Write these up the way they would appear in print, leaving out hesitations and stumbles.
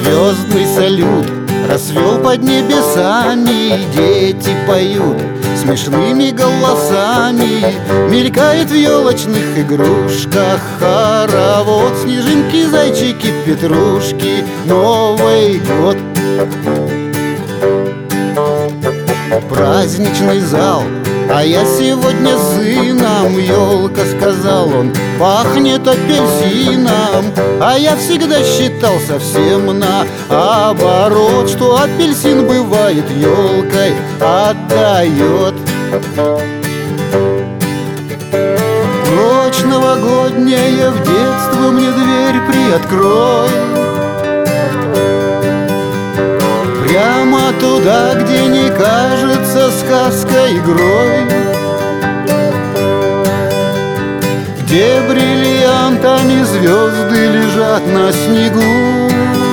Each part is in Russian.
Звездный салют расцвел под небесами, и дети поют смешными голосами. Мелькает в елочных игрушках хоровод, снежинки, зайчики, петрушки, Новый год. Праздничный зал, а я сегодня с сыном. Елка, сказал он, пахнет апельсином. А я всегда считал совсем наоборот, что апельсин бывает елкой отдает. Ночь новогодняя, в детство мне дверь приоткрой, прямо туда, где не кажется сказка игрой, где бриллиантами звезды лежат на снегу.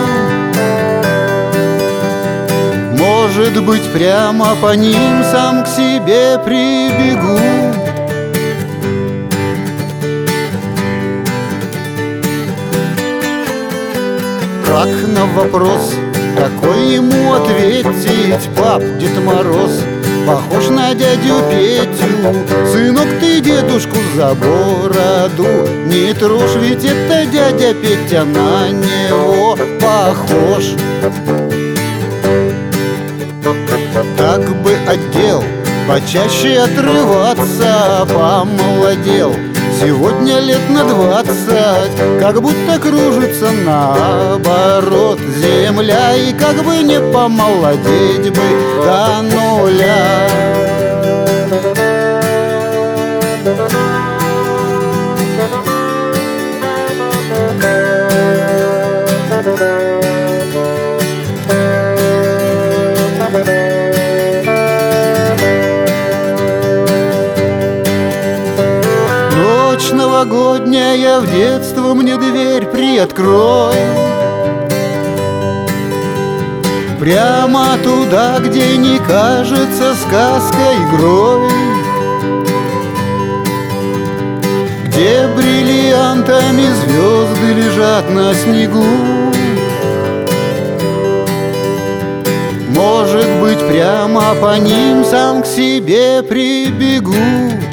Может быть, прямо по ним сам к себе прибегу. Как на вопрос какой ему ответить? Пап, Дед Мороз похож на дядю Петю. Сынок, ты дедушку за бороду не трожь, ведь это дядя Петя на него похож. Так бы отдел почаще отрываться, помолодел сегодня лет на 20, как будто кружится наоборот земля, и как бы не помолодеть бы до нуля. Ночь новогодняя, в детство мне дверь приоткрой, прямо туда, где не кажется сказка игрой, где бриллиантами звезды лежат на снегу. Может быть, прямо по ним сам к себе прибегу.